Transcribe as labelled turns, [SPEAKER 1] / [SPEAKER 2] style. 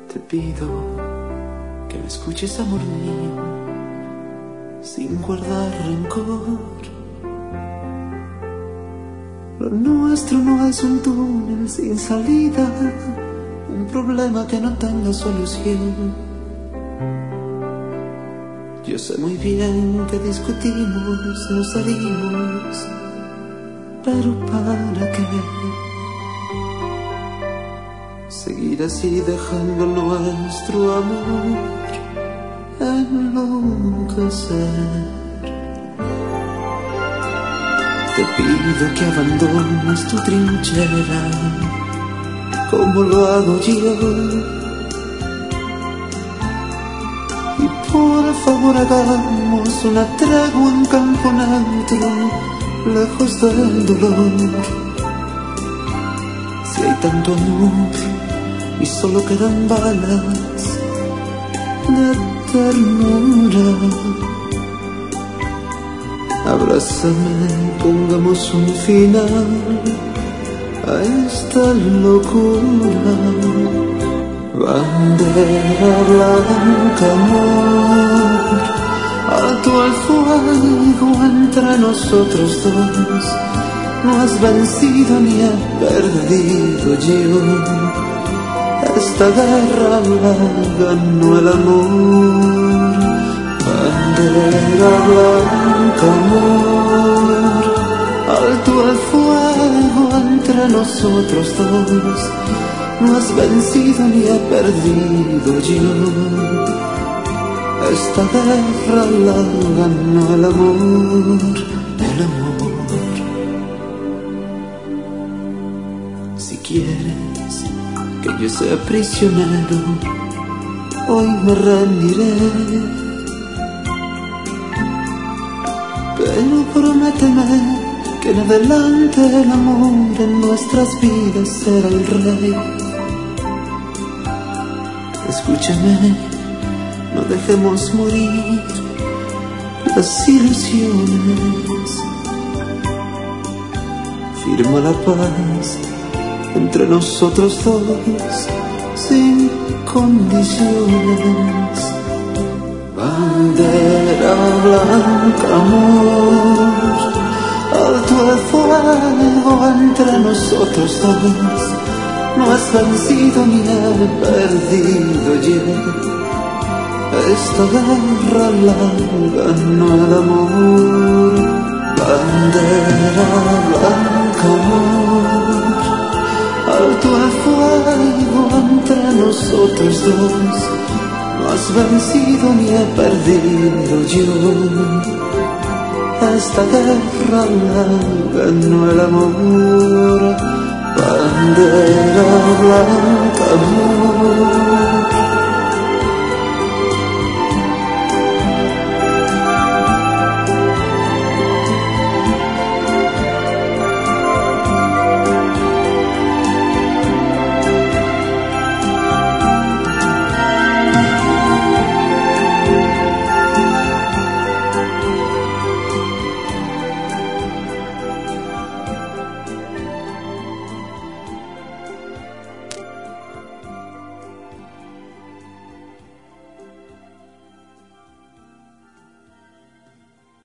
[SPEAKER 1] Te pido que me escuches, amor mío, sin guardar rencor. Lo nuestro no es un túnel sin salida, un problema que no tenga solución. Yo sé muy bien que discutimos, nos herimos, pero ¿para qué? Seguir así dejando nuestro amor enloquecer. Te pido que abandones tu trinchera, como lo hago yo, y por favor hagamos una tregua en campo neutro, lejos del dolor. Si hay tanto amor y solo quedan balas de ternura, abrázame, pongamos un final a esta locura. Bandera blanca, amor, alto al fuego entre nosotros dos. No has vencido ni he perdido yo. Esta guerra la ganó el amor. Bandera blanca, amor, alto el fuego entre nosotros dos. No has vencido ni he perdido yo. Esta guerra la ganó el amor, el amor. Si quieres que yo sea prisionero, hoy me rendiré. Pero prométeme que en adelante el amor en nuestras vidas será el rey. Escúchame, no dejemos morir las ilusiones. Firma la paz entre nosotros dos sin condiciones. Bandera blanca, amor, alto el fuego entre nosotros dos. No has vencido ni he perdido yo. Esta guerra la ganó el amor. Bandera blanca, amor, alto el fuego entre nosotros dos. No has vencido ni he perdido yo. Esta guerra la ganó el amor. Bandera blanca, amor,